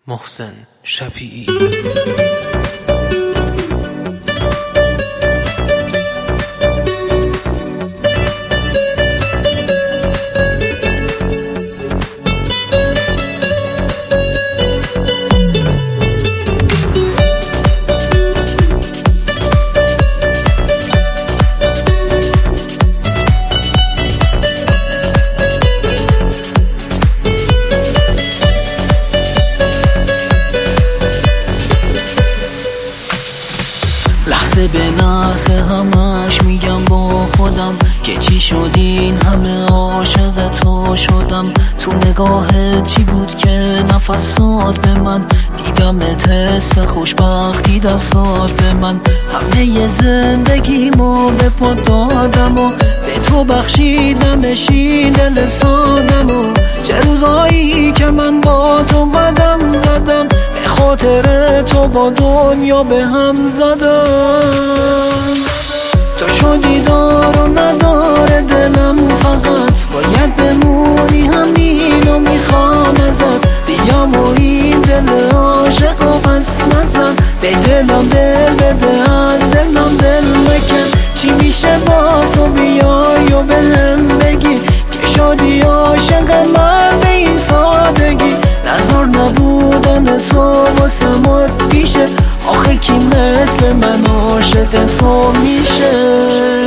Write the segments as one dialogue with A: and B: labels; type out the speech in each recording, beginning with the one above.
A: محسن شفیعی.
B: لحظه به لحظه همش میگم با خودم که چی شد این همه عاشق تو شدم. تو نگاهت چی بود که نفس داد به من، دیدم حس خوشبختی دستات به من. همه زندگیمو به پا دادم و به تو بخشیدم، بشین دل سادم و چه روزایی که من با تو قدم زدم، به خاطر تو با دنیا به هم زدم. تو شدی دار و نداره دلم، فقط باید بمونی، همینو میخوام ازت. بیام و این دل عاشق رو پس نزن، به دلم دل بده، از دلم دل مکن. چی میشه باز و بیای و بهم بگی که شدی عاشق من به این سادگی. نظر نبودن تو واسه مد پیشه، آخه کی مثل من عاشق تو میشه؟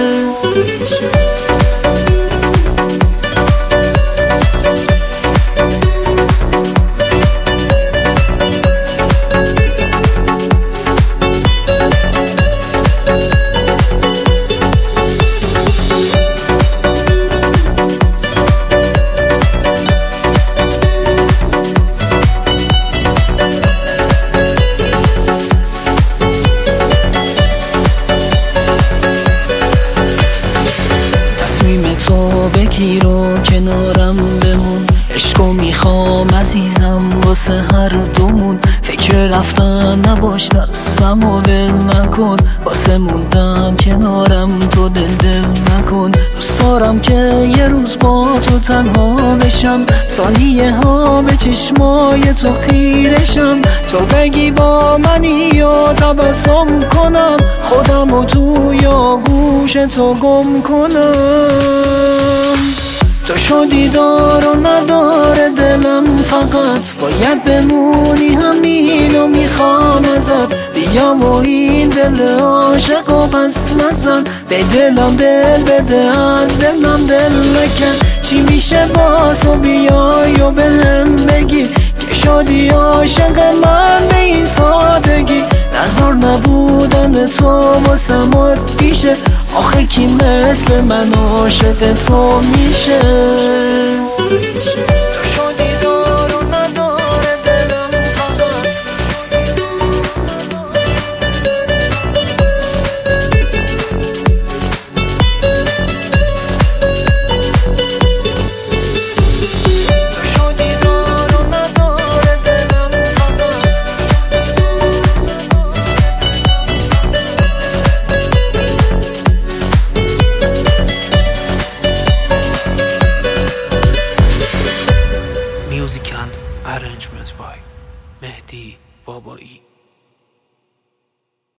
B: تو بگیر و کنارم بمون، عشقو میخوام عزیزم واسه هر دومون. فکر رفتن نباش، دستم و ول نکن، واسه موندن کنارم تو دل نکن. دوست دارم که یه روز با تو تنها بشم، ثانیه ها به چشمای تو خیرشم. تو بگی با منی و تبسم کنم، خودم و توی آغوش تو گم کنم. تو شدی دار و نداره دلم، فقط باید بمونی، همینو میخوام ازت. بیام و این دل عاشق رو پس نزن، به دلم دل بده، از دلم دل مکن. چی میشه باز و بیای و بهم بگی که شدی عاشق من به این سادگی. نظر نبودن تو واسه مد پیشه، آخه کی مثل من عاشق تو میشه؟